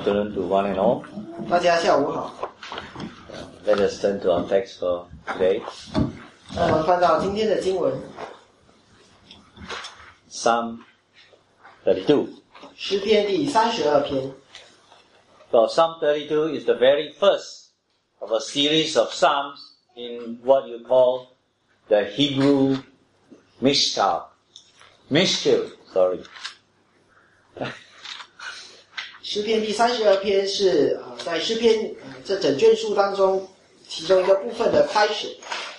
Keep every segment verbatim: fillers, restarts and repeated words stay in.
afternoon to one and all. 大家下午好。 Let us turn to our text for today. 让我们翻到今天的经文 Psalm thirty-two. 诗篇第三十二篇。 Well, Psalm thirty-two is the very first of a series of psalms in what you call the Hebrew Mishkal. Mishkal, sorry. 诗篇第三十二篇是呃在诗篇、呃、这整卷书当中其中一个部分的开始。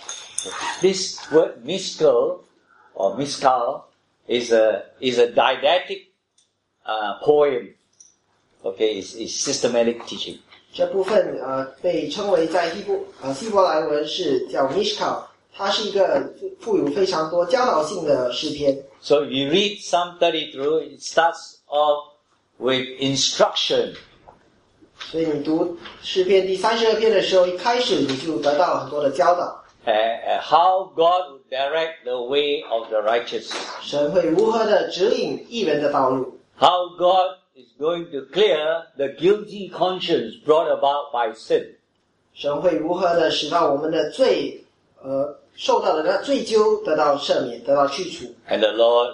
This word Mishkal or Mishkal is a is a didactic uh, poem. Okay, it's, it's systematic teaching. 这部分呃被称为在希伯呃希伯来文是叫 Mishkal， 它是一个富有非常多教导性的诗篇。 So if you read Psalm thirty-two, it starts off with instruction. 所以你读诗篇第三十二篇的时候，一开始你就得到了很多的教导。 Uh, uh, how God would direct the way of the righteous. 神会如何的指引义人的道路？ How God is going to clear the guilty conscience brought about by sin. 神会如何的使到我们的罪，呃，受到的那罪疚得到赦免，得到去除。 And the Lord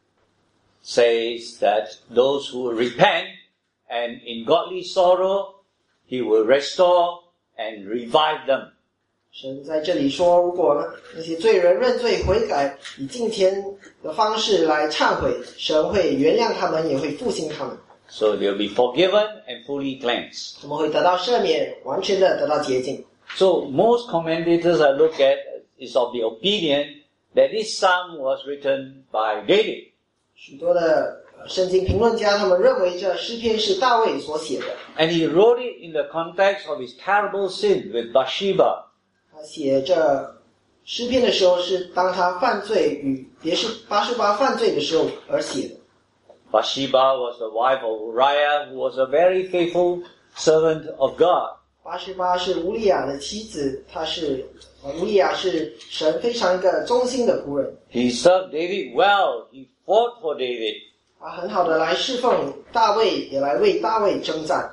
says that those who repent and in godly sorrow, He will restore and revive them. 神在这里说，如果那些罪人认罪悔改，以敬虔的方式来忏悔，神会原谅他们，也会复兴他们。 So they'll be forgiven and fully cleansed. 他们会得到赦免，完全的得到洁净。 So most commentators I look at is of the opinion that this psalm was written by David. 许多的圣经评论家他们认为这诗篇是大卫所写的。 And he wrote it in the context of his terrible sin with Bathsheba. 他写这诗篇的时候，是当他犯罪与别是八十八犯罪的时候而写的。 Bathsheba was the wife of Uriah, who was a very faithful servant of God. 八十八是乌利亚的妻子，她是乌利亚是神非常一个忠心的仆人。 He served David well. He fought for David. 他很好的来侍奉大卫，也来为大卫征战。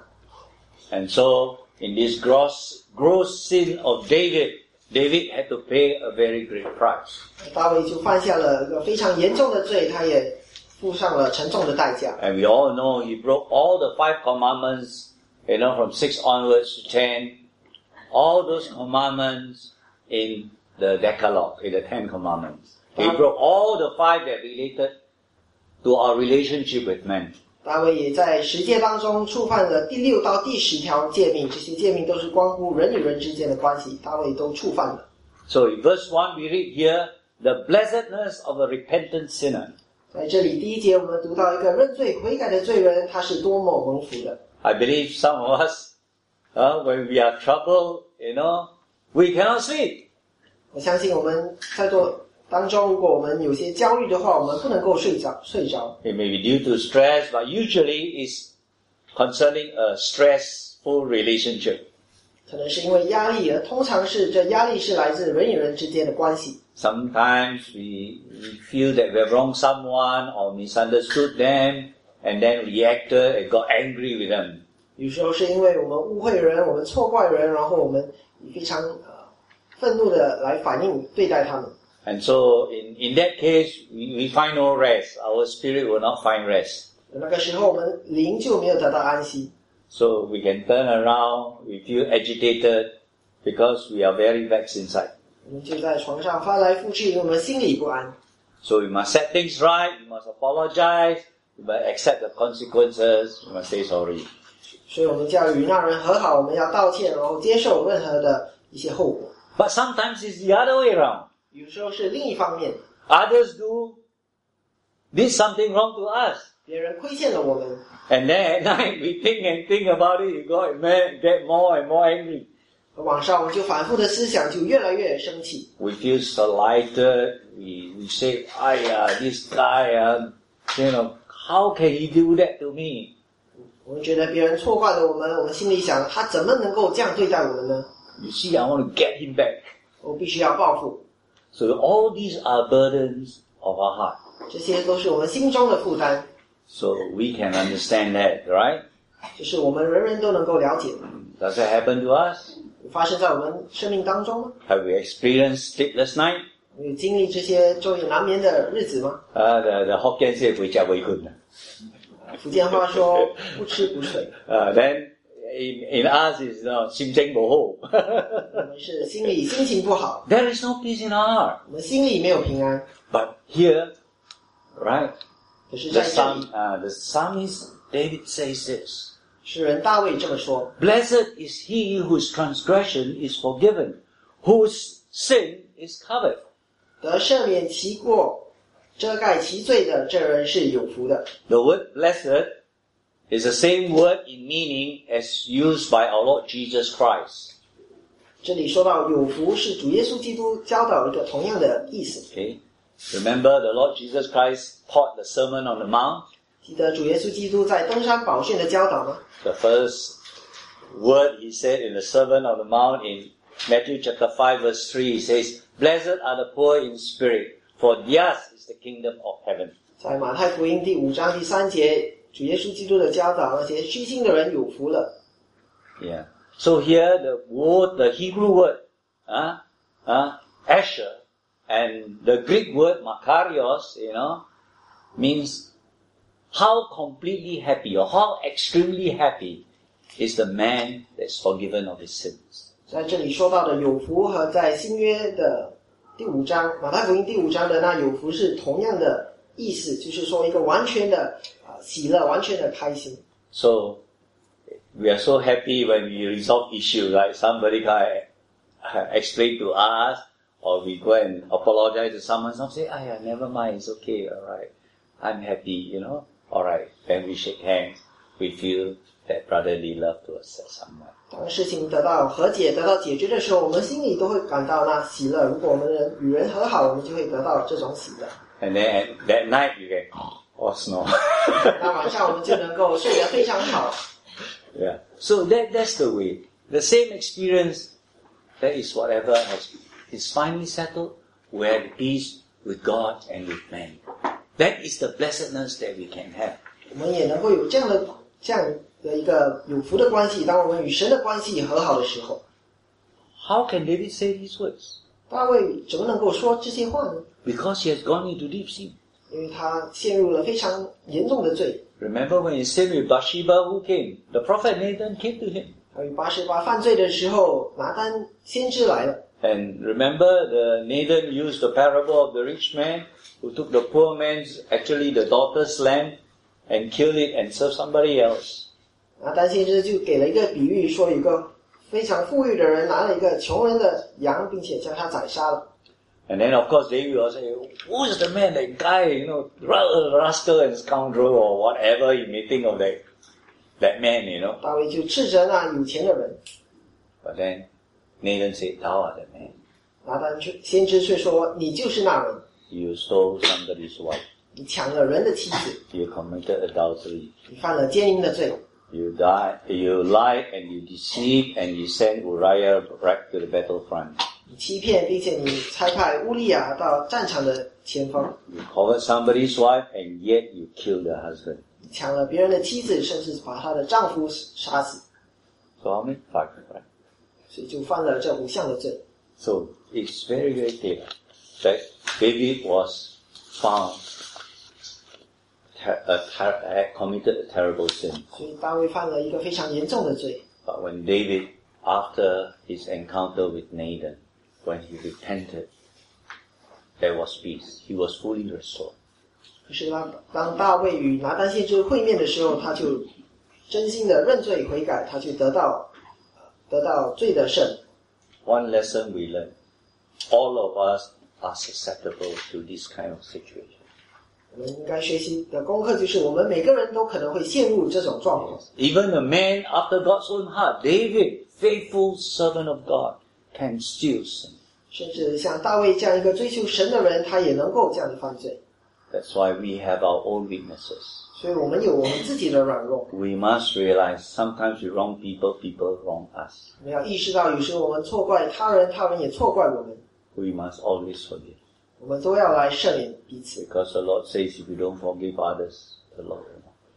And so, in this gross, gross sin of David, David had to pay a very great price. 大卫就犯下了一个非常严重的罪，他也付上了沉重的代价。 And we all know he broke all the five commandments, you know, from six onwards to ten. All those commandments in the Decalogue, in the Ten Commandments. He broke all the five that related to our relationship with men. 大卫也在十诫当中触犯了第六到第十条诫命，这些诫命都是关乎人与人之间的关系，大卫都触犯了。 So in verse one we read here, the blessedness of a repentant sinner. 在这里第一节我们读到一个认罪悔改的罪人，他是多么蒙福的。 I believe some of us, uh, when we are troubled, you know, we cannot sleep. 我相信我们在座当中，如果我们有些焦虑的话，我们不能够睡着睡着。 It may be due to stress, but usually it's concerning a stressful relationship. 可能是因为压力，而通常是这压力是来自人与人之间的关系。 Sometimes we, we feel that we have wronged someone or misunderstood them and then reacted and got angry with them. 有时候是因为我们误会人，我们错怪人，然后我们以非常呃愤怒的来反应对待他们。 And so in, in that case, we, we find no rest. Our spirit will not find rest. 那个时候我们灵就没有得到安息。 So we can turn around, we feel agitated because we are very vexed inside. 我们就在床上翻来覆去，因为我们心里不安。 So we must set things right, we must apologize, we must accept the consequences, we must say sorry. 所以我们就要与那人和好，我们要道歉，然后接受任何的一些后果。 But sometimes it's the other way around. 有时候是另一方面， Others do, did something wrong to us. 别人亏欠了我们， And then at night we think and think about it, you got, get more and more angry. 晚上我们就反复的思想，就越来越生气。 We feel slighted, we, we say, Aya, this guy, uh, you know, how can he do that to me? 我们觉得别人错怪了我们，我们心里想，他怎么能够这样对待我们呢？ You see, I want to get him back. 我必须要报复。 So all these are burdens of our heart. 这些都是我们心中的负担。 So we can understand that, right? 这是我们人人都能够了解的。 Does it happen to us? 发生在我们生命当中吗？ Have we experienced sleepless night? 我们有经历这些昼夜难眠的日子吗？ Uh, the, the Hokkien say, "Bui jia bui kun." 福建话说不吃不睡， Uh, then in, in us is, you know, sim jing bo ho. 我们是心里心情不好， There is no peace in our heart. 我们心里没有平安。 But here, right, 可是 the 在这 psalm, 里， uh, the psalmist David says this. 诗人大卫这么说： Blessed is he whose transgression is forgiven, whose sin is covered. 得赦免其过、遮盖其罪的，这人是有福的。 The word blessed is the same word in meaning as used by our Lord Jesus Christ. 这里说到有福是主耶稣基督教导一个同样的意思。 Okay? Remember the Lord Jesus Christ taught the Sermon on the Mount? 记得主耶稣基督在登山宝训的教导吗？ The first word he said in the Sermon on the Mount in Matthew chapter five verse three, he says, Blessed are the poor in spirit, for theirs is the kingdom of heaven. 在马太福音第五章第三节，主耶稣基督的教导，那些虚心的人有福了。 Yeah. So here the word, the Hebrew word, uh, uh, Asher, and the Greek word Makarios, you know, means how completely happy or how extremely happy is the man that's forgiven of his sins. 在这里说到的有福和在新约的第五章，马太福音第五章的那有福是同样的意思，就是说一个完全的啊喜乐，完全的开心。 So we are so happy when we resolve issue, like somebody can uh, explain to us, or we go and apologize to someone. Some say, "Ah, yeah, never mind, it's okay, all right, I'm happy, you know, all right." Then we shake hands, we feel that brotherly love towards someone. 当事情得到和解、得到解决的时候，我们心里都会感到那喜乐。如果我们人与人和好，我们就会得到这种喜乐。 And then that night you get, oh no. 那晚上我们就能够睡得非常好。 Yeah. So that that's the way. The same experience, that is whatever has is finally settled, we have peace with God and with man. That is the blessedness that we can have. 我们也能够有这样的这样的一个有福的关系。当我们与神的关系和好的时候， How can David say these words? 大卫怎么能够说这些话呢？ Because he has gone into deep sin. 因为他陷入了非常严重的罪。 Remember when he sinned with Bathsheba, who came? The prophet Nathan came to him. 他与八十八犯罪的时候，拿单先知来了。 And remember, the Nathan used the parable of the rich man who took the poor man's, actually the daughter's land, and killed it and served somebody else. 拿单先知就给了一个比喻，说有一个非常富裕的人拿了一个穷人的羊，并且将他宰杀了。 And then, of course, David will say, who is the man, that guy, you know, rascal and scoundrel or whatever you may think of that, that man, you know. 大卫就斥责那有钱的人。 But then Nathan said, thou art the man. 拿单先知却说：“你就是那人， You stole somebody's wife. 你抢了人的妻子， You committed adultery. 你犯了奸淫的罪， You died, you lied and you deceived and you sent Uriah back to the battlefront. 你欺骗，并且你差派乌利亚到战场的前锋， You covered somebody's wife and yet you killed the husband. 你抢了别人的妻子，甚至把她的丈夫杀死， So how many? Five, right? 所以就犯了这五项的罪。 So it's very, very clear that David was found ter- a ter- had committed a terrible sin. 所以大卫犯了一个非常严重的罪。 But when David, after his encounter with Nathan, when he repented, there was peace. He was fully restored. 可是当当大卫与拿单先知会面的时候，他就真心的认罪悔改，他就得到得到罪的赦免。 One lesson we learned: all of us are susceptible to this kind of situation. 我们应该学习的功课就是，我们每个人都可能会陷入这种状况。 Even a man after God's own heart, David, faithful servant of God, can still sin. 甚至像大卫这样一个追求神的人，他也能够这样的犯罪。 That's why we have our own weaknesses. 所以我们有我们自己的软弱， We must realize sometimes we wrong people, people wrong us. 我们要意识到，有时候我们错怪他人，他人也错怪我们。 We must always forgive. 我们都要来赦免彼此， Because the Lord says if you don't forgive others, the Lord will not.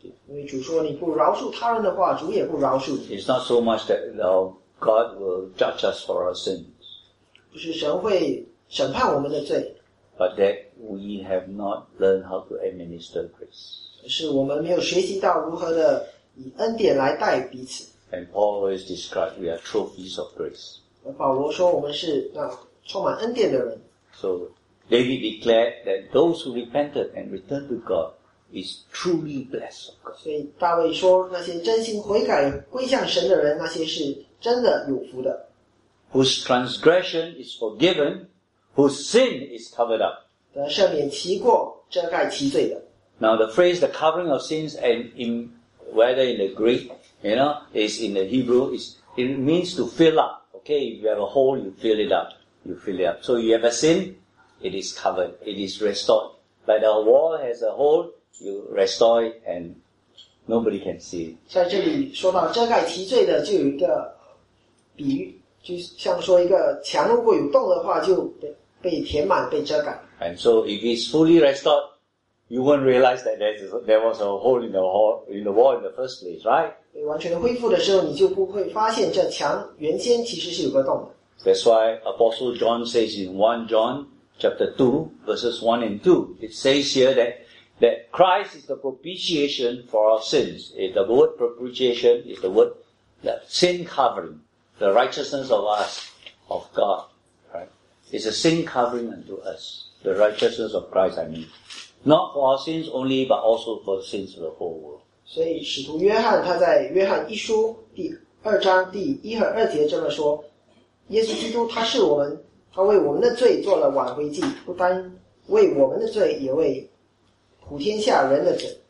因为主说你不饶恕他人的话，主也不饶恕你。 It's not so much that uh, God will judge us for our sins, 不是神会审判我们的罪， but that we have not learned how to administer grace. 是我们没有学习到如何的以恩典来待彼此。 And Paul always described we are trophies of grace. 而保罗说我们是那充满恩典的人。 So David declared that those who repented and returned to God is truly blessed of God. 所以大卫说，那些真心悔改归向神的人，那些是真的有福的。 Whose transgression is forgiven, whose sin is covered up. 得赦免其过，遮盖其罪的。 Now the phrase the covering of sins, and in whether in the Greek, you know, is in the Hebrew, is it means to fill up. Okay, if you have a hole, you fill it up. You fill it up. So you have a sin, it is covered, it is restored. Like a wall has a hole, you restore it and nobody can see it. 在这里说到遮盖其罪的，就有一个比喻，就像说一个墙如果有洞的话，就被被填满、被遮盖。 And so if it's fully restored, you won't realize that there, is, there was a hole in the wall, in the wall in the first place, right? 被完全恢复的时候，你就不会发现这墙原先其实是有个洞的。 That's why Apostle John says in First John chapter two, verses one and two, it says here that, that Christ is the propitiation for our sins. The word propitiation is the word the sin covering, the righteousness of us, of God, right? It's a sin covering unto us, the righteousness of Christ, I mean. Not for our sins only, but also for the sins of the whole world. 所以使徒约翰他在约翰一书第二章第一和二节这么说：耶稣基督他是我们，他为我们的罪做了挽回祭，不单为我们的罪，也为普天下人的罪。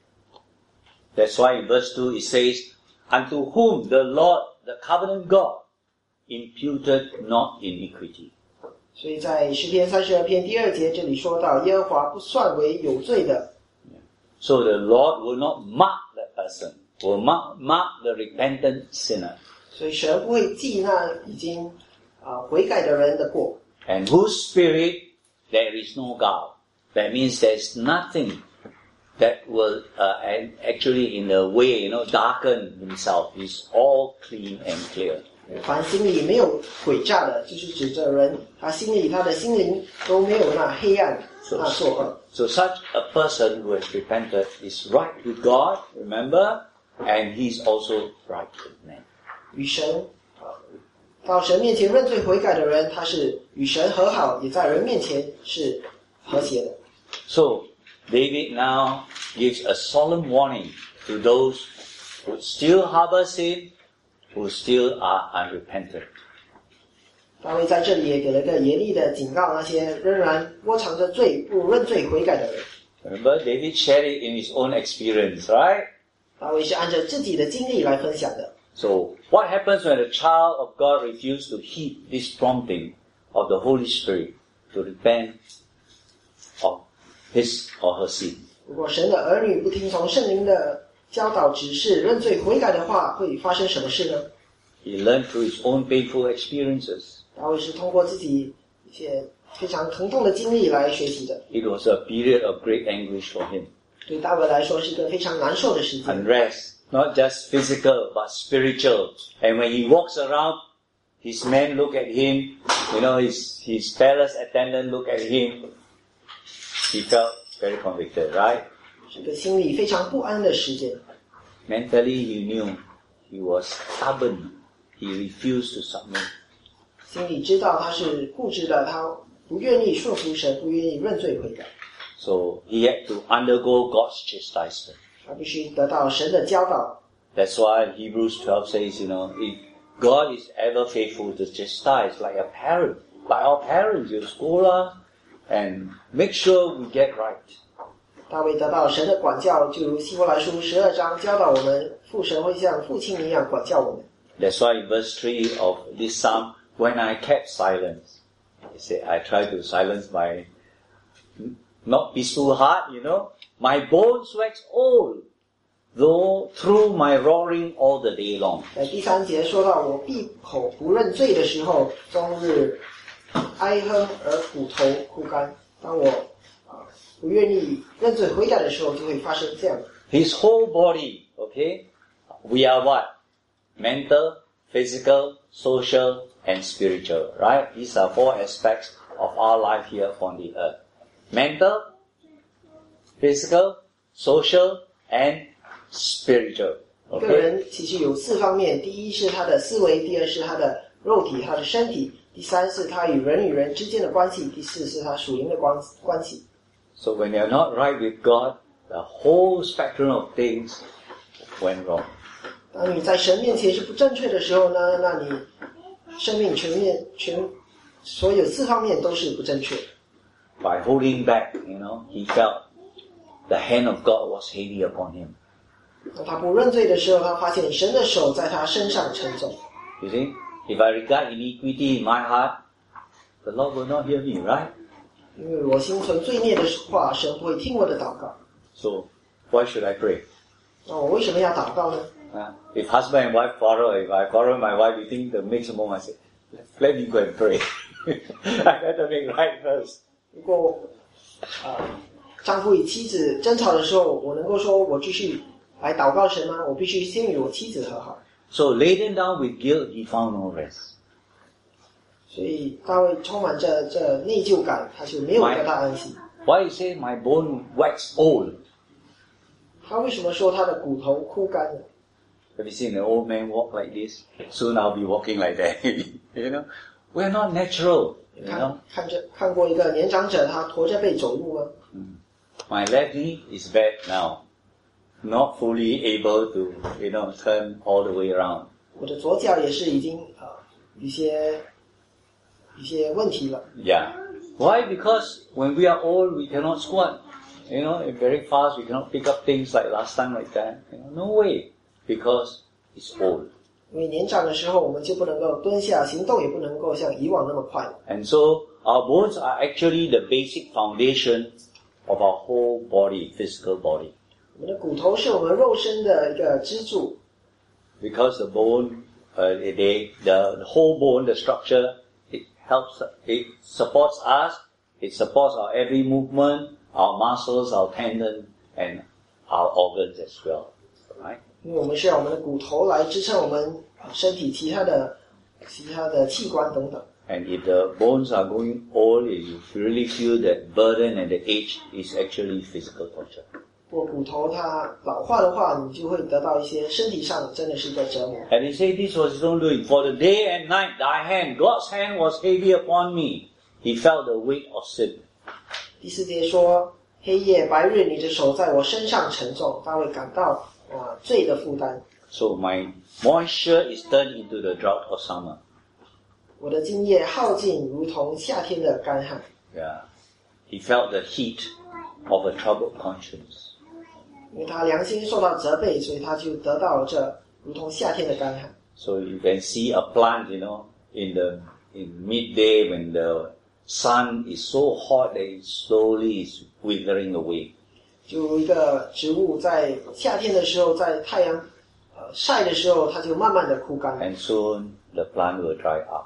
That's why in verse two it says, unto whom the Lord, the covenant God, imputed not iniquity. 所以在诗篇三十二篇第二节这里说到，耶和华不算为有罪的。 So the Lord will not mark that person, will mark, mark the repentant sinner. 所以神不会记那已经啊、呃、悔改的人的过。 And whose spirit there is no guile. That means there's nothing that will uh, and actually in a way, you know, darken himself. He's all clean and clear. 凡心里没有诡诈的，就是指这人他心里他的心灵都没有那黑暗、那作恶。 So such a person who has repented is right with God, remember, and he's also right with men. 与神到神面前认罪悔改的人，他是与神和好，也在人面前是和谐的。 So David now gives a solemn warning to those who still harbor sin, who still are unrepentant. 大卫在这里也给了个严厉的警告，那些仍然窝藏着罪不认罪悔改的人。 Remember, David shared it in his own experience, right? 大卫是按照自己的经历来分享的。 So what happens when a child of God refuses to heed this prompting of the Holy Spirit to repent of his or her sin? 如果神的儿女不听从圣灵的教导指示，认罪悔改的话，会发生什么事呢？ He learned through his own painful experiences. 大卫是通过自己一些非常疼痛的经历来学习的。 It was a period of great anguish for him. 对大卫来说是一个非常难受的时间。 Unrest, not just physical, but spiritual. And when he walks around, his men look at him, you know, his, his palace attendant look at him. He felt very convicted, right? 是个心里非常不安的时间。 Mentally, he knew he was stubborn. He refused to submit. 心里知道他是固执的，他不愿意顺服神，不愿意认罪悔改。 So he had to undergo God's chastisement. 他必须得到神的教导。 That's why Hebrews twelve says, you know, if God is ever faithful to chastise like a parent. Like our parents, you scold us and make sure we get right. 大卫得到神的管教，就如希伯来书十二章教导我们，父神会像父亲一样管教我们。 That's why in verse three of this psalm, when I kept silence, he said, I tried to silence my not peaceful heart, you know. My bones wax old, though through my roaring all the day long. 在第三节说到我闭口不认罪的时候，终日哀哼而骨头枯干。当我啊不愿意认罪悔改的时候，就会发生这样。 his whole body, okay? We are what? Mental, physical, social, and spiritual, right? These are four aspects of our life here on the earth. Mental, physical, social, and spiritual. 一个 Okay? 人其实有四方面，第一是他的思维，第二是他的肉体，他的身体，第三是他与人与人之间的关系，第四是他属灵的关关系。 So when you're not right with God, the whole spectrum of things went wrong. 当你在神面前是不正确的时候呢，那你生命全面全所有四方面都是不正确的。 By holding back, you know, he felt the hand of God was heavy upon him. 当他不认罪的时候，他发现神的手在他身上沉重。 You see, if I regard iniquity in my heart, the Lord will not hear me, right? 因为我心存罪孽的话，神不会听我的祷告。 So, why should I pray? 那我为什么要祷告呢？ Uh, if husband and wife quarrel, if I quarrel with my wife, you think the next moment I say, let me go and pray. I better make right first. 如果啊、呃、丈夫与妻子争吵的时候，我能够说我继续来祷告神吗？我必须先与我妻子和好。 So laden down with guilt, he found no rest. 所以大卫充满着这内疚感，他就没有得到安息。 Why he say my bone wax old? 他为什么说他的骨头枯干了？ Have you seen an old man walk like this? Soon I'll be walking like that. You know, we're not natural. You 看 know, 看着看过一个年长者，他驼着背走路吗？ my left knee is bad now, not fully able to, you know, turn all the way around. 我的左脚也是已经啊、呃、一些一些问题了。 Yeah. Why? Because when we are old, we cannot squat. You know, very fast, we cannot pick up things like last time like that. You know, no way. Because it's old. 因为年长的时候，我们就不能够蹲下，行动也不能够像以往那么快了。 And so, our bones are actually the basic foundation of our whole body, physical body. 我们的骨头是我们肉身的一个支柱， Because the bone, uh, they, the, the whole bone, the structure, it helps, it supports us, it supports our every movement, our muscles, our tendon, and our organs as well. Right? 因为我们需要我们的骨头来支撑我们身体其他的其他的器官等等。 And if the bones are going old, you really feel that burden and the age is actually physical torture. 如果骨头它老化的话，你就会得到一些身体上真的是一个折磨。 And he said, this was his own doing. For the day and night, thy hand, God's hand was heavy upon me. He felt the weight of sin. 第四节说，黑夜白日，你的手在我身上沉重，大卫感到啊罪的负担。 So my moisture is turned into the drought of summer. 我的津液耗尽，如同夏天的干旱。 Yeah. He felt the heat of a troubled conscience. 因为他良心受到责备，所以他就得到了这如同夏天的干旱。 So you can see a plant, you know, in the in midday when the sun is so hot that it slowly is withering away. 就如一个植物在夏天的时候，在太阳呃晒的时候，它就慢慢的枯干， And soon the plant will dry up,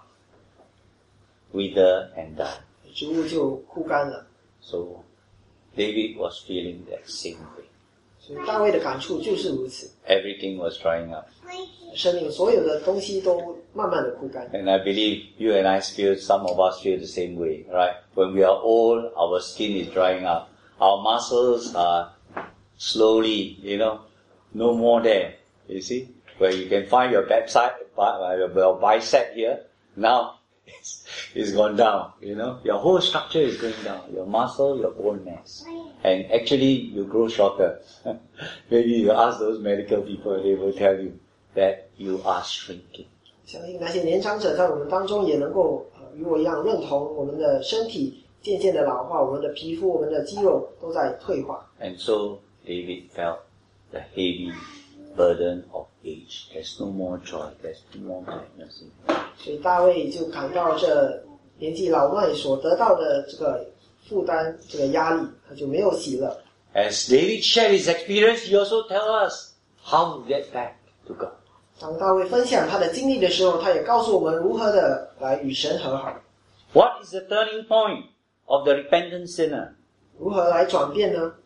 wither and die. 植物就枯干了。 So David was feeling that same way. 所以大卫的感触就是如此， Everything was drying up. 生命所有的东西都慢慢的枯干。 And I believe you and I feel, some of us feel the same way, right? When we are old, our skin is drying up. Our muscles are slowly, you know, no more there. You see? Where you can find your backside, your bicep here, now it's, it's gone down, you know? Your whole structure is going down. Your muscle, your bone mass. And actually, you grow shorter. Maybe you ask those medical people, they will tell you that you are shrinking. 相信那些年长者在我们当中也能够呃与我一样认同，我们的身体渐渐的老化，我们的皮肤、我们的肌肉都在退化。 And so David felt the heavy burden of age. There's no more joy. There's no more gladness. 所以大卫就感到这年纪老迈所得到的这个负担、这个压力，他就没有喜乐。 As David shared his experience, he also tells us how to get back to God. 当大卫分享他的经历的时候，他也告诉我们如何的来与神和好， What is the turning point of the repentant sinner? 如何来转变呢？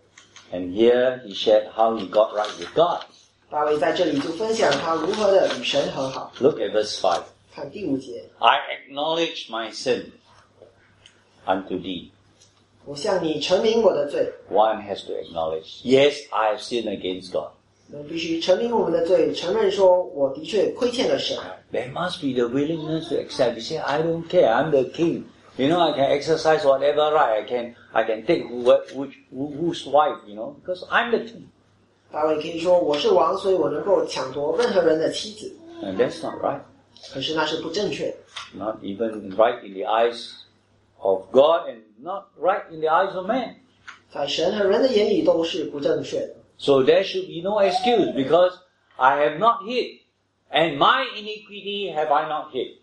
And here he shared how he got right with God. 大卫在这里就分享他如何的与神和好。 Look at verse five. 看第五节， I acknowledge my sin unto thee. 我向你陈明我的罪。 One has to acknowledge, yes, I have sinned against God. 我们必须陈明我们的罪，承认说我的确亏欠了神。 There must be the willingness to accept. You say, I don't care, I'm the king. You know, I can exercise whatever right. I can, I can take who, which, who, whose wife, you know, because I'm the king. 大卫可以说我是王，所以我能够抢夺任何人的妻子。 And that's not right. 可是那是不正确的， Not even right in the eyes of God and not right in the eyes of man. 在神和人的眼里都是不正确的。 So there should be no excuse because I have not hid. And my iniquity have I not hid.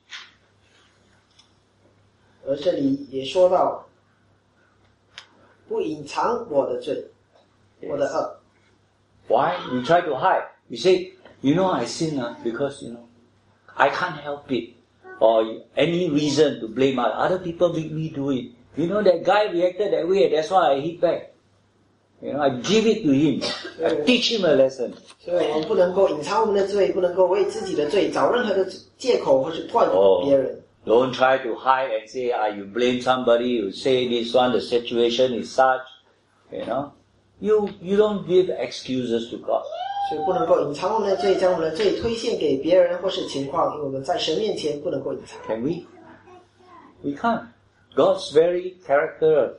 而这里也说到，不隐藏我的罪，我的恶。 Why? You try to hide. You say, you know I sin uh, because, you know, I can't help it. Or any reason to blame other. Other people make me do it. You know, that guy reacted that way, that's why I hit back. You know, I give it to him. I teach him a lesson. 所以我们不能够隐藏我们的罪，不能够为自己的罪找任何的借口或是怪别人。 Don't try to hide and say, ah, you blame somebody, you say this one, the situation is such. You know, you, you don't give excuses to God. 所以不能够隐藏我们的罪，将我们的罪推卸给别人或是情况，因为我们在神面前不能够隐藏。 Can we? We can't. God's very character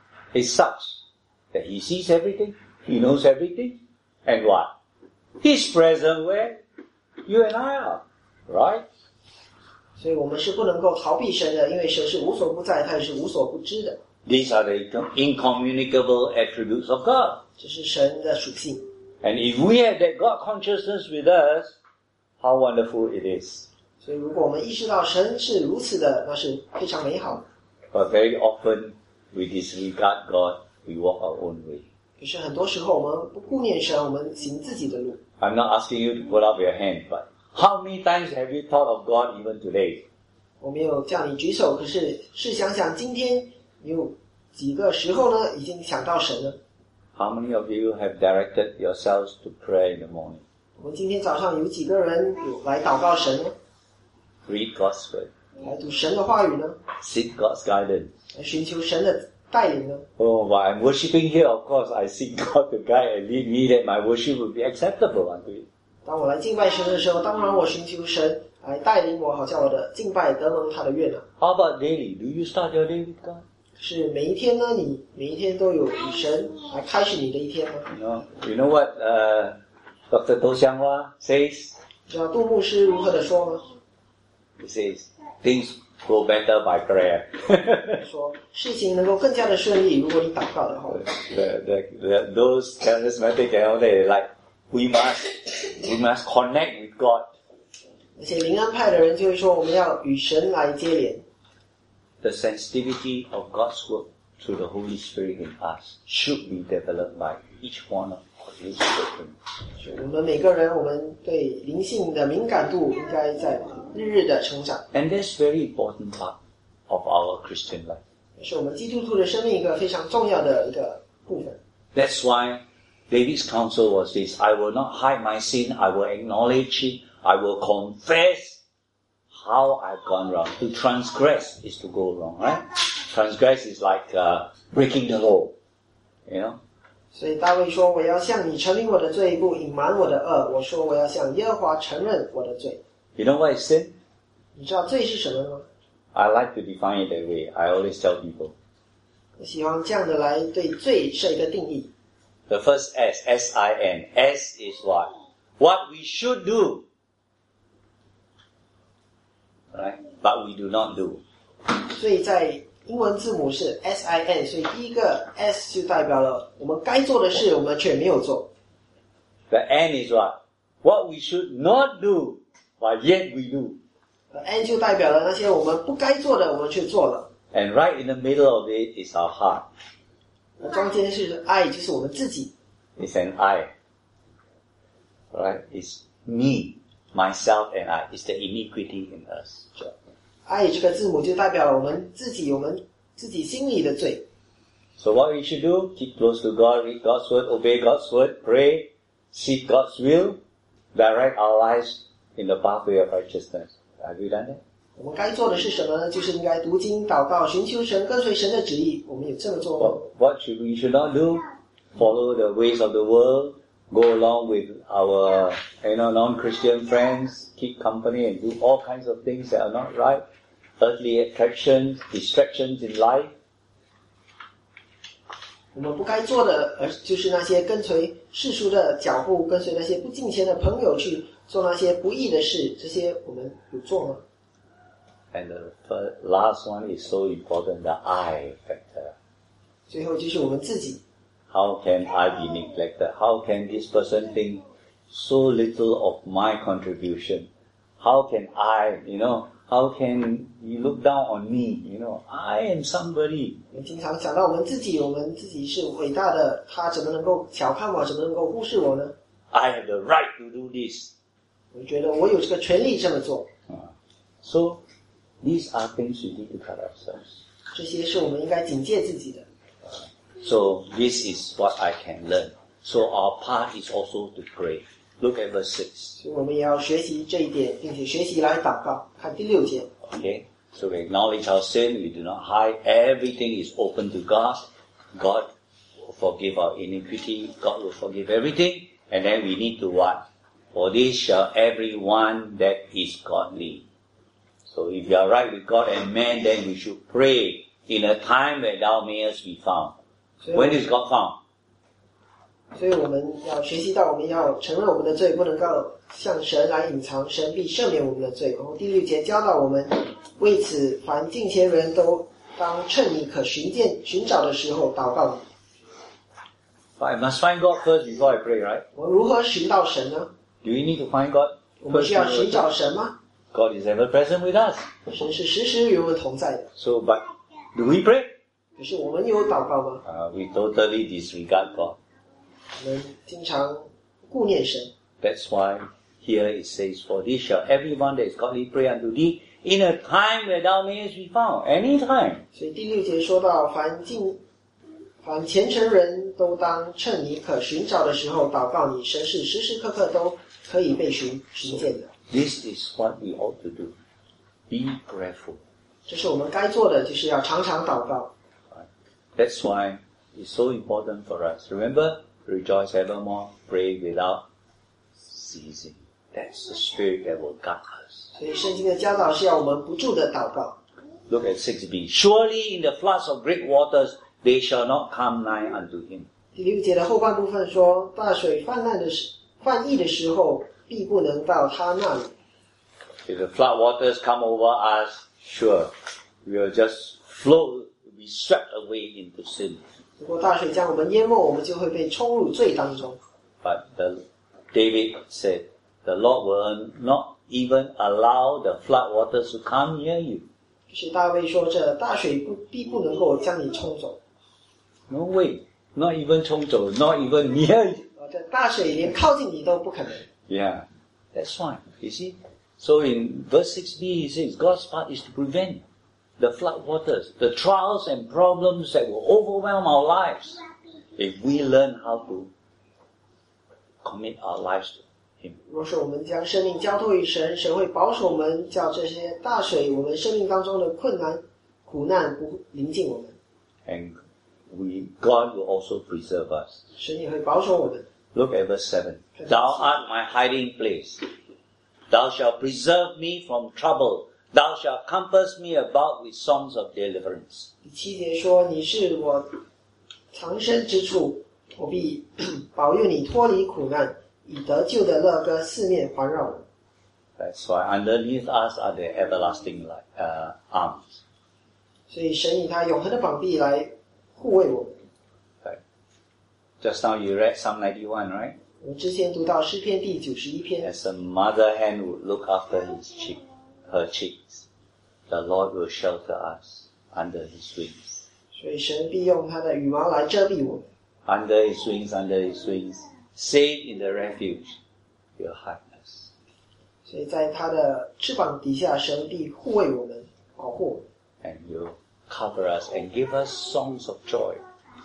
is such that He sees everything, He knows everything, and what? He's present where you and I are, right? 所以我们是不能够逃避神的，因为神是无所不在，他也是无所不知的。 These are the incommunicable attributes of God. 这是神的属性。 And if we have that God consciousness with us, how wonderful it is. 所以如果我们意识到神是如此的，那是非常美好的。 But very often we disregard God, we walk our own way. 可是很多时候我们不顾念神，我们行自己的路。 I'm not asking you to put up your hand, but how many times have you thought of God even today? 我没有叫你举手，可是试想想，今天你有几个时候呢，已经想到神了？ How many of you have directed yourselves to pray in the morning? 我们今天早上有几个人有来祷告神呢？ Read God's word. 来读神的话语呢？ Seek God's guidance. 来寻求神的带领呢？ Oh, while I'm worshipping here, of course, I seek God to guide and lead me that my worship will be acceptable unto Him. 当我来敬拜神的时候，当然我寻求神来带领我，好像我的敬拜得蒙他的悦纳。 How about daily? Do you start your day with God? 是每一天呢，你每一天都有与神来开始你的一天吗？ You know, you know what uh, Doctor To Xianghua says? 知道杜牧师如何的说吗？ He says, things go better by prayer. 说事情能够更加的顺利，如果你祷告的话。 the, the, the, those charismatic and all that, like, we must, we must connect with God. 而且灵安派的人就会说，我们要与神来接连。 The sensitivity of God's work through the Holy Spirit in us should be developed by each one of His children. 我们每个人，我们对灵性的敏感度应该在日日的成长， And that's very important part of our Christian life. 也是我们基督徒的生命一个非常重要的一个部分。 That's why David's counsel was this: I will not hide my sin, I will acknowledge it, I will confess how I've gone wrong. To transgress is to go wrong, right? Transgress is like uh, breaking the law, you know. 所以大卫说：“我要向你陈明我的罪，不隐瞒我的恶。我说我要向耶和华承认我的罪。” You know what is sin? 你知道罪是什么吗？ I like to define it that way. I always tell people. 我喜欢这样的来对罪设一个定义。 The first S, S I N. S is what? What we should do. Right? But we do not do. 所以在英文字母是 S I N， 所以第一个 S 就代表了我们该做的事，我们却没有做。 The N is what? What we should not do, but yet we do. N 就代表了那些我们不该做的，我们却做了。 And right in the middle of it is our heart. 那中间是 I， 就是我们自己。 It's an I. Right? It's me, myself, and I. It's the iniquity in us. I 这个字母就代表了我们自己，我们自己心里的罪。 So what we should do? Keep close to God, read God's word, obey God's word, pray, seek God's will, direct our lives in the pathway of righteousness. Have you done that? 我们该做的是什么呢？就是应该读经、祷告、寻求神、跟随神的旨意。我们有这么做吗？ What, what should we should not do? Follow the ways of the world, go along with our you know non-Christian friends, keep company and do all kinds of things that are not right, earthly attractions, distractions in life. 我们不该做的，而就是那些跟随世俗的脚步，跟随那些不敬虔的朋友去做那些不义的事，这些我们有做吗？ And the first, last one is so important, the I factor. 最后就是我们自己。 How can I be neglected? How can this person think so little of my contribution? How can I, you know, how can you look down on me? You know, I am somebody. 我们经常想到我们自己，我们自己是伟大的，他怎么能够小看我，怎么能够忽视我呢？ I have the right to do this. 我觉得我有这个权利这么做。 So, these are things we need to cut ourselves. 这些是我们应该警戒自己的。 So, this is what I can learn. So, our part is also to pray. Look at verse six. 所以我们也要学习这一点，并且学习来祷告。看第六节。 Okay? So, we acknowledge our sin. We do not hide. Everything is open to God. God will forgive our iniquity. God will forgive everything. And then we need to what? For this shall everyone that is godly. So if you are right with God and man, then we should pray in a time where thou mayest be found. When is God found? 所以我们要学习到，我们要承认我们的罪，不能够向神来隐藏，神必赦免我们的罪。然后第六节教导我们，为此凡敬虔人都当趁你可寻见、寻找的时候祷告你。 I must find God first before I pray, right? 我们如何寻到神呢？ Do we need to find God 我们 first? 需要寻找神吗？ God is ever present with us. 神是时时与我们同在的。 So, but do we pray? 可是我们有祷告吗？ Uh, we totally disregard God. 我们经常顾念神。 That's why here it says, For this shall everyone that is godly pray unto thee in a time where thou mayest be found. Any time. 所以第六节说到，凡敬凡虔诚人都当趁你可寻找的时候祷告你，神是时时刻刻都可以被寻寻见的。 This is what we ought to do. Be prayerful. 这是我们该做的，就是要常常祷告。 That's why it's so important for us. Remember, rejoice evermore, pray without ceasing. That's the spirit that will guide us. 所以圣经的教导是要我们不住的祷告。 Look at six b. Surely in the floods of great waters they shall not come nigh unto him. 第六节的后半部分说，大水泛滥的时泛溢的时候，必不能到他那里。 If the flood waters come over us, sure, we will just flow, be swept away into sin. 如果大水将我们淹没，我们就会被冲入罪当中。 But the, David said, the Lord will not even allow the flood waters to come near you. 就是大卫说，这大水不必不能够将你冲走。 No way. Not even 冲走, not even near you. 这大水连靠近你都不可能。 Yeah, that's fine. You see? So in verse six b, he says, God's part is to prevent the flood waters, the trials and problems that will overwhelm our lives, if we learn how to commit our lives to Him. 若是我们将生命交托于神，神会保守我们，叫这些大水，我们生命当中的困难、苦难不临近我们。 And we, God will also preserve us. 神也会保守我们。 Look at verse seven. Thou art my hiding place. Thou shalt preserve me from trouble. Thou shalt compass me about with songs of deliverance. 第七节说：“你是我藏身之处，我必保佑你脱离苦难，以得救的乐歌四面环绕我。” That's why underneath us are the everlasting light, uh, arms. 所以神以他永恒的膀臂来护卫我们。 Right. Just now you read Psalm ninety-one, right? 我们之前读到诗篇第九十一篇， As a mother hen would look after his cheek, her cheeks, the Lord will shelter us under His wings. 所以神必用他的羽毛来遮蔽我们。 Under His wings, under His wings, safe in the refuge, will hide us. 所以在他的翅膀底下，神必护卫我们，保护我们。 And will cover us and give us songs of joy.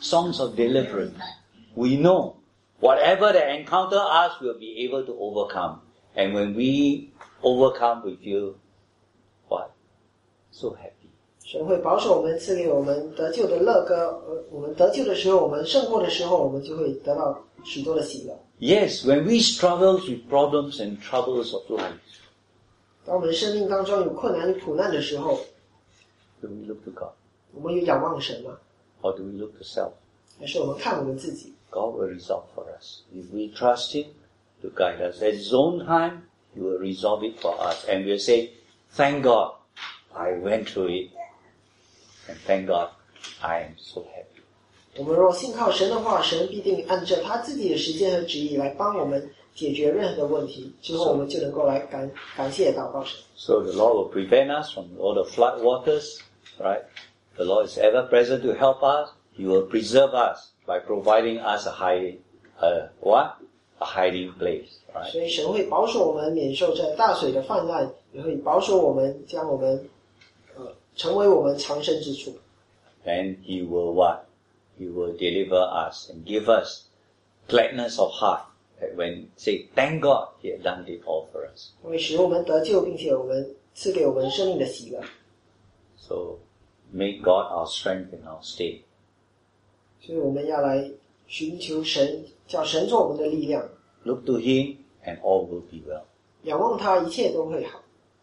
songs of deliverance. We know whatever they encounter us, we'll be able to overcome. And when we overcome, we feel what? So happy. 神会保守我们，赐给我们得救的乐歌。而我们得救的时候，我们胜过的时候，我们就会得到许多的喜乐。 Yes, when we struggle with problems and troubles of life, 当我们生命当中有困难、有苦难的时候， do we look to God? 我们有仰望神吗？ Or do we look to self? 还是我们看我们自己？ God will resolve for us. If we trust Him to guide us at His own time, He will resolve it for us. And we'll say, thank God, I went through it. And thank God, I am so happy. 我们若信靠神的话，神必定按照他自己的时间和旨意来帮我们解决任何的问题，之后我们就能够来感感谢祷告神。 So the Lord will prevent us from all the flood waters, right? The Lord is ever present to help us. He will preserve us by providing us a hiding, a what? A hiding place, right? 所以神会保守我们免受这大水的泛滥，也会保守我们，将我们呃成为我们藏身之处。 Then He will what? He will deliver us and give us gladness of heart. That when say, thank God, He has done it all for us. 会使我们得救，并且我们赐给我们生命的喜乐。 So make God our strength and our stay. 所以我们要来寻求神，叫神做我们的力量。 Look to Him and all will be well. 仰望他，一切都会好。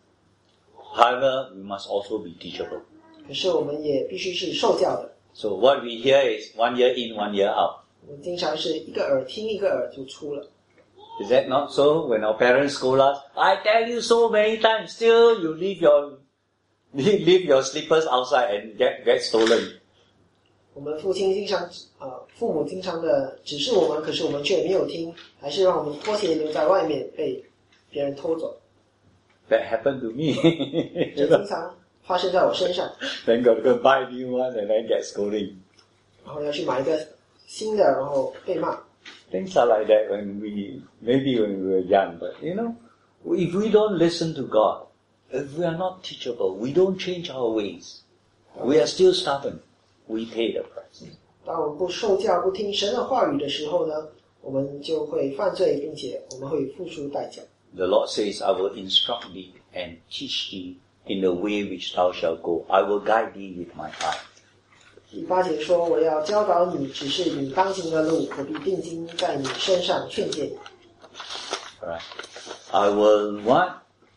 However, we must also be teachable. 可是我们也必须是受教的。 So what we hear is one year in, one year out. 我们经常是一个耳听一个耳就出了。 Is that not so? When our parents scold us, I tell you so many times, still you leave your leave your slippers outside and get get stolen. 我们父亲经常呃，父母经常的指示我们，可是我们却没有听，还是让我们拖鞋留在外面被别人偷走。 That happened to me. 这经常发生在我身上。 Then got to go buy new one and then get scolding. 然后要去买一个新的，然后被骂。 Things are like that when we, maybe when we were young, but you know, if we don't listen to God, if we are not teachable, we don't change our ways, we are still stubborn, we pay the price. 当我们不受教、不听神的话语的时候呢，我们就会犯罪，并且我们会付出代价。 The Lord says, I will instruct thee and teach thee in the way which thou shalt go. I will guide thee with my eye. 第八节说：“我要教导你，只是你当行的路，我必定睛在你身上劝诫你。” Alright. I will what?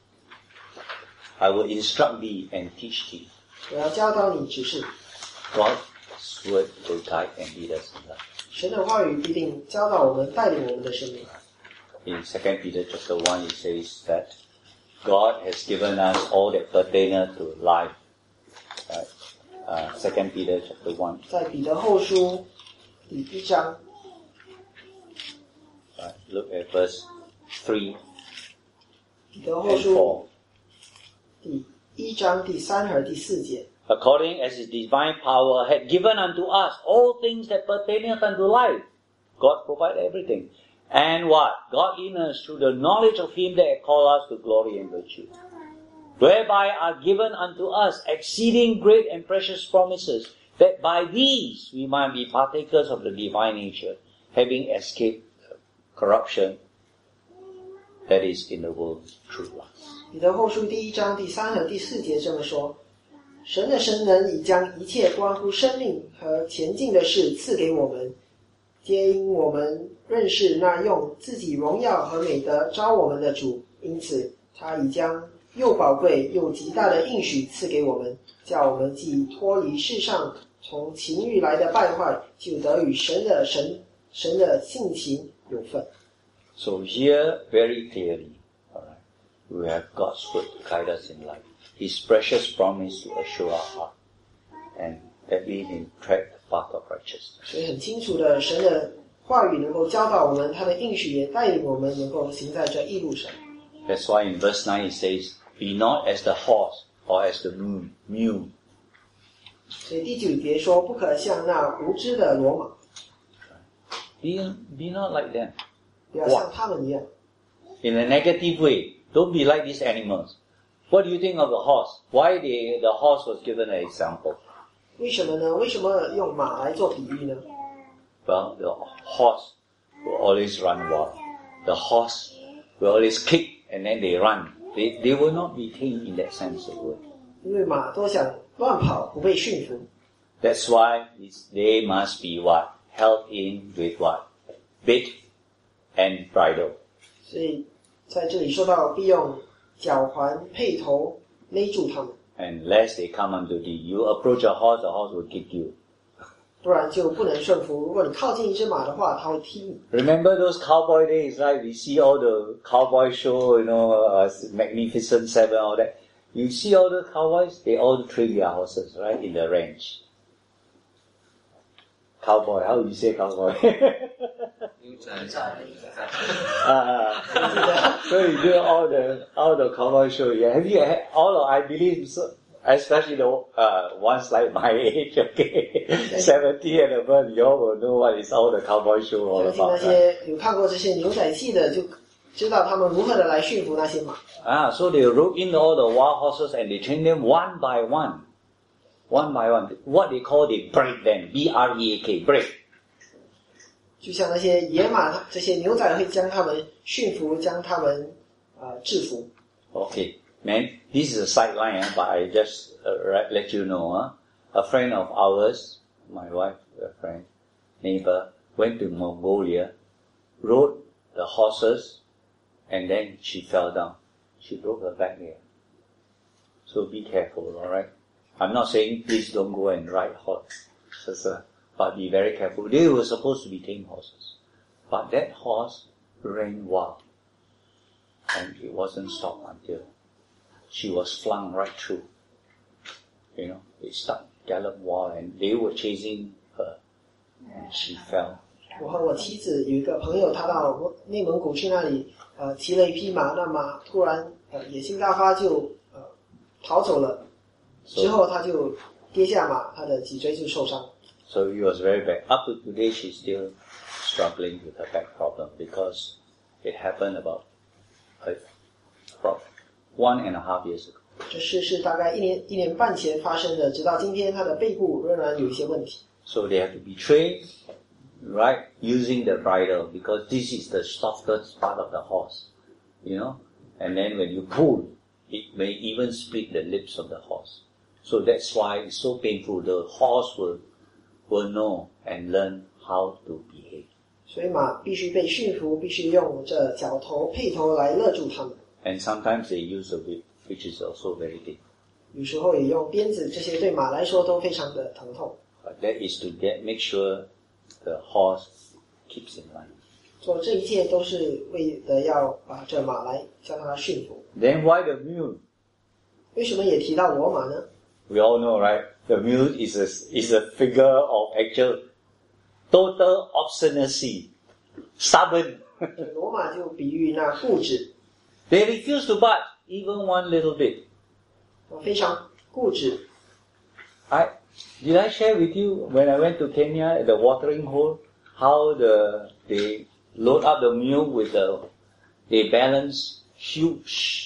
I will instruct thee and teach thee. 我要教导你，只是 God's word will guide and lead us in life. 神的话语必定教导我们，带领我们的生命。 In Second Peter chapter one, it says that God has given us all that pertain to life. Right? Uh, Second Peter chapter one. 在彼得后书第一章， Right, look at verse three 彼得后 and 书 four. 第一章第三和第四节。 According as His divine power had given unto us all things that pertaineth unto life. God provided everything. And what? Godliness through the knowledge of Him that hath called us to glory and virtue. Whereby are given unto us exceeding great and precious promises, that by these we might be partakers of the divine nature, having escaped corruption that is in the world through lust. 彼得后书第一章第三和第四节这么说：神的神能已将一切关乎生命和前进的事赐给我们，皆因我们认识那用自己荣耀和美德招我们的主，因此他已将又宝贵又极大的应许赐给我们，叫我们既脱离世上从情欲来的败坏，就得与神的神神的性情有份。 So here, very clearly, alright, we have God's word to guide us in life. His precious promise to assure our heart, and that we may tread the path of righteousness. 所以很清楚的，神的话语能够教导我们，他的应许也带领我们能够行在这义路上。 That's why in verse nine it says, "Be not as the horse or as the moon, mule." 所以第九节说，不可像那无知的骡马， Be, be not like them. 不要像他们一样。 In a negative way, don't be like these animals. What do you think of the horse? Why the, the horse was given an example? 为什么呢？为什么用马来做比喻呢？ well, the horse will always run wild. The horse will always kick and then they run. They, they will not be tamed in that sense of word. 因为马都想乱跑，不被驯服。 That's why it's, they must be what? Held in with what? Bit and bridle. 所以在这里说到必用脚环配头勒住他们， And lest they come unto thee. You approach a horse, the horse will kick you. 不然就不能顺服。如果你靠近一只马的话，它会踢你。 Remember those cowboy days, right? We see all the cowboy show, you know, uh, Magnificent Seven, all that. You see all the cowboys, they all train their horses, right, in the range. Cowboy, how do you say cowboy? uh, so you do all the all the cowboy show. Yeah, have you had all of, I believe, so, especially the uh, ones like my age, okay, seventy and above, you all will know what is all the cowboy show all 相信那 about. Right? 些有看过这些牛仔戏的，就知道他们如何的来驯服那些马。 Ah, so they rode in all the wild horses and they train them one by one. One by one. What they call, they break them. B R E A K, break. 就像那些野马，这些牛仔会将他们驯服，将他们呃制服。 Okay, man, this is a sideline, eh, but I just uh, let you know. Huh? A friend of ours, my wife, a friend, neighbor, went to Mongolia, rode the horses, and then she fell down. She broke her back here. So be careful, alright? I'm not saying please don't go and ride horses, but be very careful. They were supposed to be tame horses. But that horse ran wild. And it wasn't stopped until she was flung right through. You know, it stuck, galloped wild, and they were chasing her. And she fell. 我和我妻子有一个朋友，他到内蒙古去那里，呃，骑了一匹马，那马突然呃野性大发就呃逃走了，之后他就跌下马，他的脊椎就受伤。 So it was very bad. Up to today, she's still struggling with her back problem because it happened about uh, about one and a half years ago. 这事是大概一年一年半前发生的，直到今天他的背部仍然有一些问题。 So they have to be trained, right, using the bridle because this is the softest part of the horse, you know. And then when you pull, it may even split the lips of the horse. So that's why it's so painful. The horse will will know and learn how to behave. 所以马必须被驯服，必须用这脚头配头来勒住它们。 And sometimes they use a whip, which is also very difficult. 有时候也用鞭子，这些对马来说都非常的疼痛。 But that is to get make sure the horse keeps in line. 做这一切都是为了要把这马来将它驯服。 Then why the mule? 为什么也提到骡马呢？ We all know, right? The mule is a is a figure of actual total obstinacy, stubborn. 骡马就比喻那固执， They refuse to budge even one little bit. 非常固执。 I did I share with you when I went to Kenya at the watering hole how the they load up the mule with the they balance huge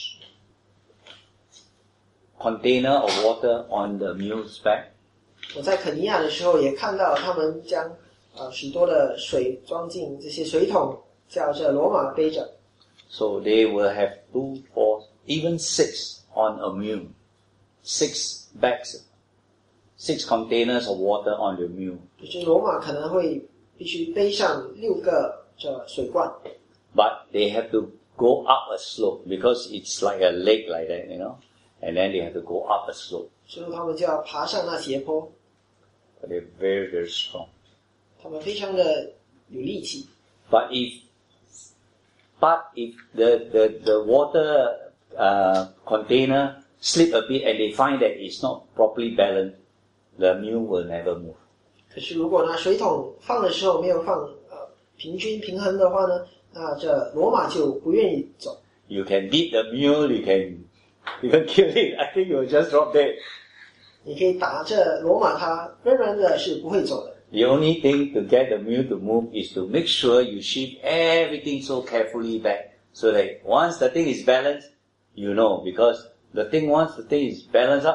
container of water on the mule's back. 我在肯尼亚的时候也看到他们将呃许多的水装进这些水桶，叫这骡马背着。 So they will have two, four, even six on a mule. Six bags, six containers of water on the mule. 就是骡马可能会必须背上六个这水罐， But they have to go up a slope because it's like a lake like that, you know. And then they have to go up a slope. 之后他们就要爬上那斜坡， But they're very, very strong. 他们非常的有力气。 But if, but if the, the, the water uh, container slip a bit and they find that it's not properly balanced, the mule will never move. 可是如果那水桶放的时候没有放呃平均平衡的话呢，那这骡马就不愿意走。 You can beat the mule, you can, you can kill it. I think you will just drop dead. 你可以打这骡马，它仍然的是不会走的。 The only thing to get the mule to move is to make sure you shift everything so carefully back so that once the thing is balanced, you know, because the thing, once the thing is balanced up, ah,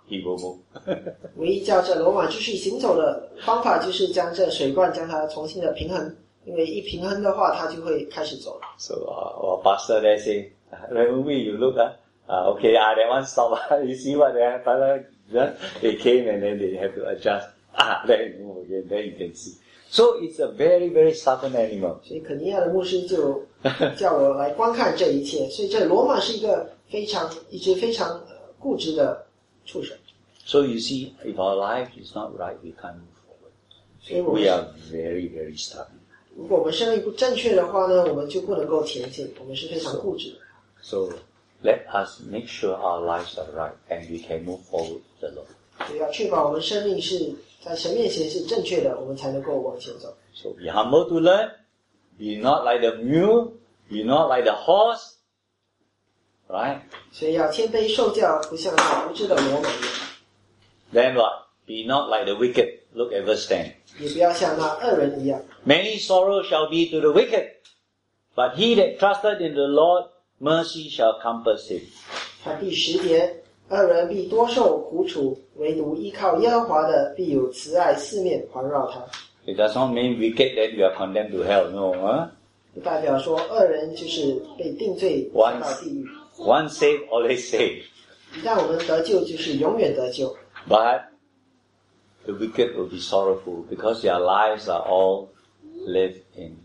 he will move. 唯一叫这罗马继续行走的方法，就是将这水罐将它重新的平衡，因为一平衡的话，它就会开始走了。 So uh, our pastor there say, "Movie, you look, uh, uh, okay, ah, that one stop. You see what they have, uh, they came and then they have to adjust. Ah, then it move again. Then you can see. So it's a very, very stubborn animal. 所以肯尼亚的牧师就叫我来观看这一切。所以这罗马是一个非常一只非常固执的畜生。 So you see, if our life is not right, we can't move forward. 所以我们 We are very, very stubborn. 如果我们生命不正确的话呢，我们就不能够前进，我们是非常固执的。 So let us make sure our lives are right and we can move forward with the Lord. 所以要确保我们生命是在神面前是正确的，我们才能够往前走。 So be humble to learn. Be not like the mule. Be not like the horse. Right? 所以要谦卑受教，不像那无知的罗马一样。 Then what? Be not like the wicked. Look at verse ten. 也不要像那恶人一样。 Many sorrows shall be to the wicked, but he that trusted in the Lord, mercy shall compass him. 看第十节，恶人必多受苦楚，唯独依靠耶和华的，必有慈爱四面环绕他。 It does not mean wicked that you are condemned to hell. No, huh? 不代表说恶人就是被定罪下到地狱。 Once saved, always saved. 一旦我们得救，就是永远得救。 But the wicked will be sorrowful because their lives are all lived in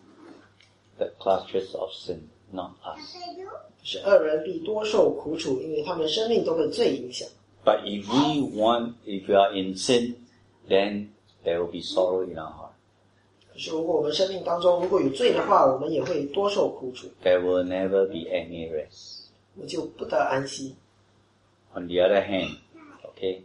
the clutches of sin, not us. 是恶人必多受苦楚，因为他们生命都被罪影响。 But if we want, if we are in sin, then there will be sorrow in our heart. 可是如果我们生命当中如果有罪的话，我们也会多受苦楚， There will never be any rest. 我们就不得安息。 On the other hand, okay,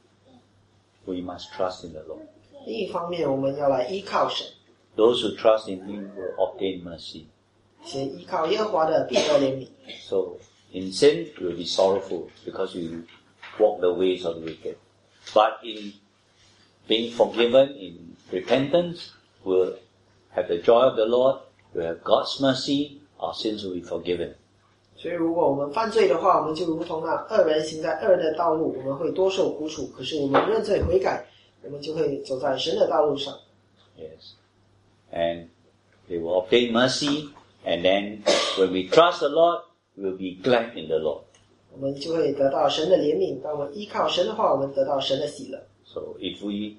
we must trust in the Lord. 另一方面，我们要来依靠神， Those who trust in Him will obtain mercy. 先依靠耶和华的必得怜悯。 So, in sin, you will be sorrowful because you walk the ways of the wicked. But in being forgiven, in repentance, we'll have the joy of the Lord, we'll have God's mercy, our sins will be forgiven. 所以如果我们犯罪的话，我们就如同那恶人行在恶人的道路，我们会多受苦楚。可是我们认罪悔改，我们就会走在神的道路上。 Yes. And they will obtain mercy, and then when we trust the Lord, we'll be glad in the Lord. 我们就会得到神的怜悯。当我们依靠神的话，我们得到神的喜乐。 So if we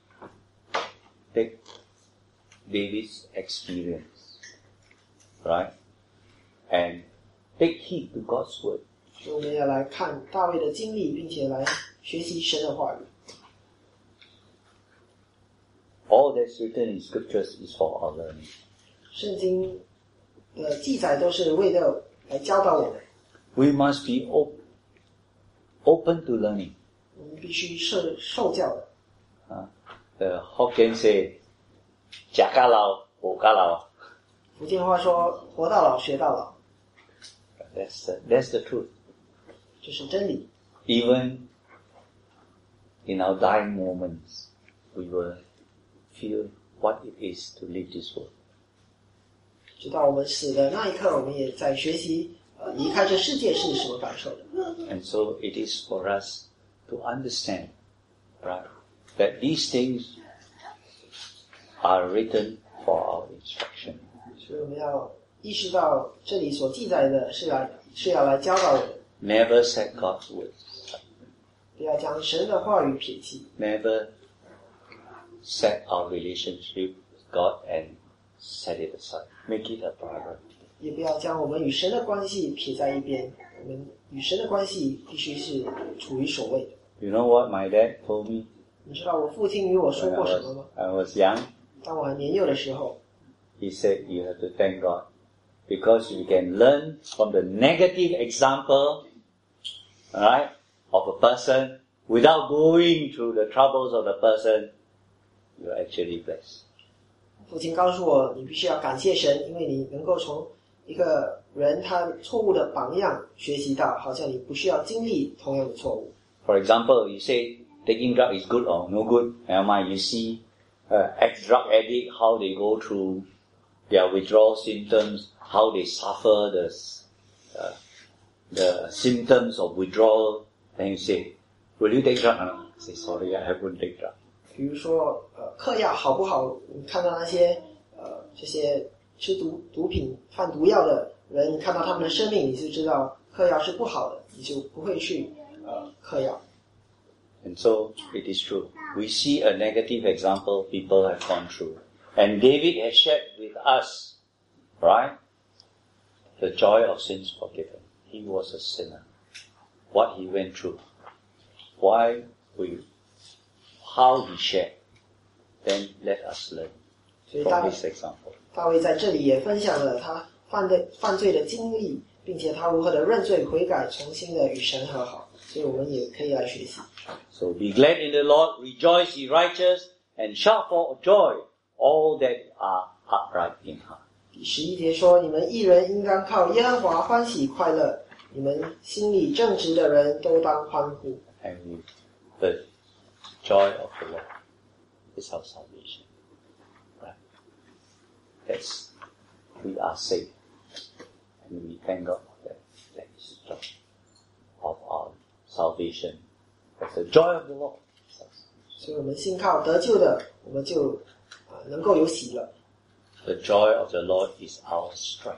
take David's experience, right, and take heed to God's word, 所以我们要来看大卫的经历，并且来学习神的话语。 all that's written in scriptures is for our learning. 圣经的记载都是为了来教导我们。 We must be op- open to learning. 我们必须受受教的。 Uh, the Hokkien say, 家家老，我家老。 福建话说“活到老，学到老 That's the, that's the truth. ”， 这是真理。 Even in our dying moments, we will feel what it is to live this world. 直到我们死的那一刻，我们也在学习呃离开这世界是什么感受的。 And so it is for us to understand, right, that these things are written for our instruction. 所以我们要意识到这里所记载的是来是要来教导我们， Never set God's words. 不要将神的话语撇弃， Never set our relationship with God and set it aside. Make it a priority. 也不要将我们与神的关系撇在一边。我们与神的关系必须是处于首位的。 You know what my dad told me 你知道我父亲与我说 when I 过什么 was, 吗？ I was young? 当我还年幼的时候， He said you have to thank God because you can learn from the negative example, alright, of a person without going through the troubles of the person. You're actually blessed. 父亲告诉我，你必须要感谢神，因为你能够从一个人他错误的榜样学习到，好像你不需要经历同样的错误。 For example, you say taking drug is good or no good. Never mind, you see uh, ex-drug addict, how they go through their withdrawal symptoms, how they suffer the, uh, the symptoms of withdrawal. Then you say, Will you take drug? I say, sorry, I won't take drug. 比如说，呃，嗑药好不好？你看到那些呃这些吃毒毒品、贩毒药的人，你看到他们的生命，你就知道嗑药是不好的，你就不会去呃嗑药。 And so it is true. We see a negative example people have gone through. And David has shared with us, right, the joy of sins forgiven. He was a sinner. What he went through. Why we, how he shared. Then let us learn from his example. 大卫在这里也分享了他犯罪犯罪的经历，并且他如何的认罪悔改，重新的与神和好。所以我们也可以来学习。 So be glad in the Lord, rejoice ye righteous, and shout for joy, all that are upright in heart. 第十一节说：你们义人应当靠耶和华欢喜快乐，你们心里正直的人都当欢呼。 And we, the joy of the Lord is our salvation. Right? That's, we are saved. And we thank God for that. That is the joy of our salvation. That's the joy of the Lord. 所以我们信靠得救的，我们就啊能够有喜乐。 The joy of the Lord is our strength.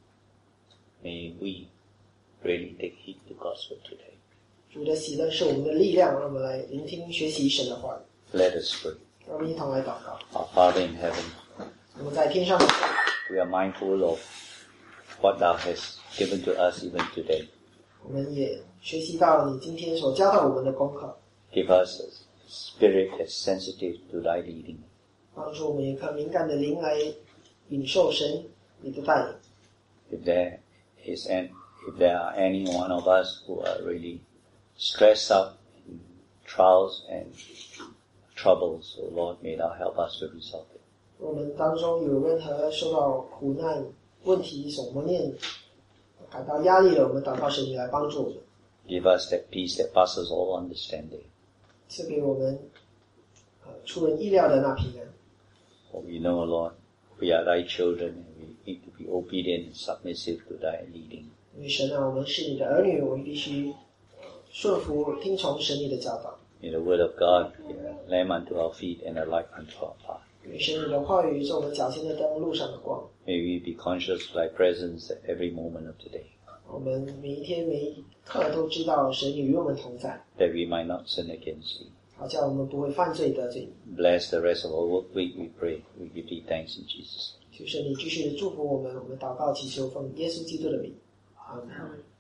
May we really take heed to gospel today. 主的喜乐是我们的力量，让我们来聆听学习神的话语。 Let us pray. 让我们一同来祷告。 Our Father in heaven, 我们在天上的父， we are mindful of what Thou hast given to us even today. 我们也学习到你今天所教导我们的功课， Give us a spirit that's sensitive to Thy leading. 帮助我们一颗敏感的灵来领受神你的带领。 If there is an, if there are any one of us who are really stressed out in trials and troubles, so Lord, may Thou help us to resolve it. 我们当中有任何受到苦难、问题所磨练、感到压力的，我们祷告神你来帮助我们， Give us that peace that passes all understanding. 赐给我们呃出人意料的那平安。 For we know, Lord, we are Thy children and we need to be obedient and submissive to Thy leading. 因为神啊，我们是你的儿女，我们必须呃顺服、听从神你的教导。 May the word of God be a lamp unto our feet and a light unto our path. 因为神你的话语是我们脚前的灯，路上的光。 May we be conscious of Thy presence at every moment of today, 我们每一天每一刻都知道神你与我们同在， that we might not sin against Thee. 好叫我们不会犯罪得罪你。 Bless the rest of our work week, we pray. We give Thee thanks in Jesus' name. 求神你继续的祝福我们，我们祷告祈求奉耶稣基督的名，阿门。